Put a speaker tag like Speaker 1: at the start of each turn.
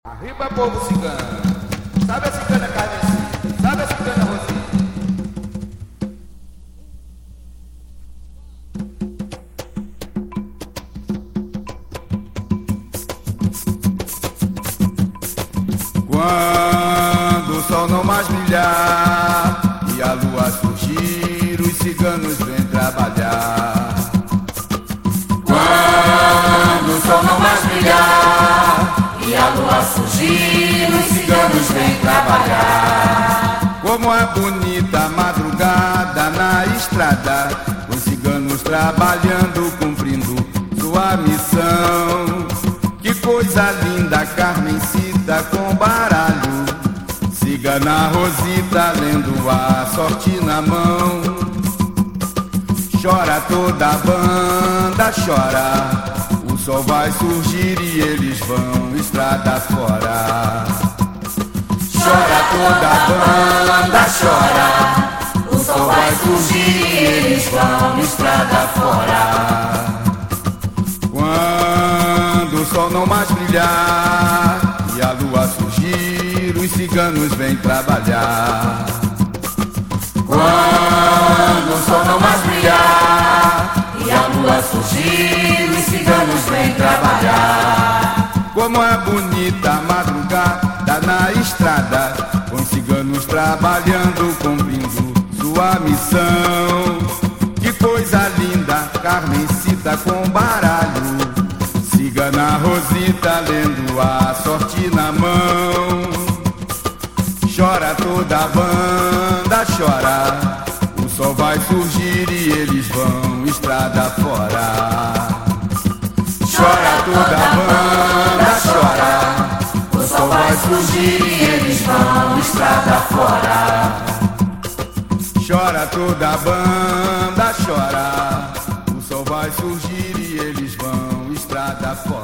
Speaker 1: Arriba, povo cigano. Sabe a cigana Carmesita? Sabe a cigana Rosinha? Quando o sol não mais brilhar e a lua surgir, os ciganos vêm trabalhar.
Speaker 2: Quando o sol não mais brilhar e a lua surgir, os ciganos vêm trabalhar.
Speaker 1: Como é bonita a madrugada na estrada, os ciganos trabalhando, cumprindo sua missão. Que coisa linda, Carmencita com baralho, cigana Rosita lendo a sorte na mão. Chora toda a banda, chora, o sol vai surgir e eles vão estrada fora.
Speaker 2: Chora toda a banda, chora, o sol vai surgir e eles vão estrada fora.
Speaker 1: Quando o sol não mais brilhar e a lua surgir, os ciganos vêm trabalhar.
Speaker 2: Quando o sol não mais brilhar e a lua surgir, os ciganos vêm trabalhar.
Speaker 1: Como é bonita a madrugada na estrada, com os ciganos trabalhando, cumprindo sua missão. Que coisa linda, Carmencita com baralho, cigana Rosita lendo a sorte na mão. Chora toda a banda, chora, o sol vai surgir e eles vão estrada fora.
Speaker 2: Chora toda a banda, chora, o sol vai surgir e eles vão estrada fora.
Speaker 1: Chora toda a banda, chora, o sol vai surgir e eles vão estrada fora.